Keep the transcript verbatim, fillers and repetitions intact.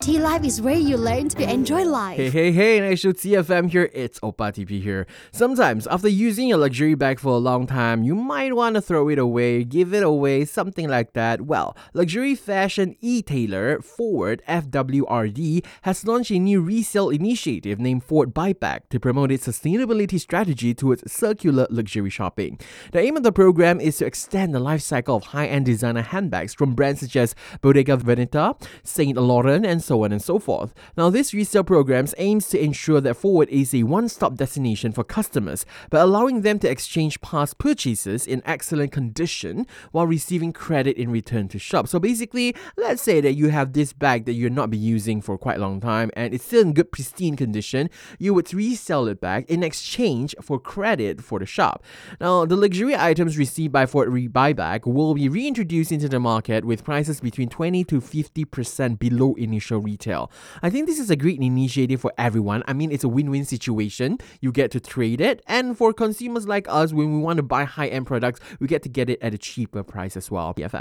T Life is where you learn to enjoy life. Hey, hey, hey, nice to T F M here. It's Oppa T P here. Sometimes, after using a luxury bag for a long time, you might want to throw it away, give it away, something like that. Well, luxury fashion e-tailer Forward, F W R D, has launched a new resale initiative named Forward Buyback to promote its sustainability strategy towards circular luxury shopping. The aim of the program is to extend the life cycle of high-end designer handbags from brands such as Bottega Veneta, Saint Laurent, and so on and so forth. Now, this resale program aims to ensure that Forward is a one-stop destination for customers by allowing them to exchange past purchases in excellent condition while receiving credit in return to shop. So basically, let's say that you have this bag that you're not be using for quite a long time and it's still in good pristine condition. You would resell it back in exchange for credit for the shop. Now, the luxury items received by Forward Buyback will be reintroduced into the market with prices between twenty to fifty percent below initial retail. I think this is a great initiative for everyone. I mean, it's a win-win situation. You get to trade it, and for consumers like us, when we want to buy high-end products, we get to get it at a cheaper price as well.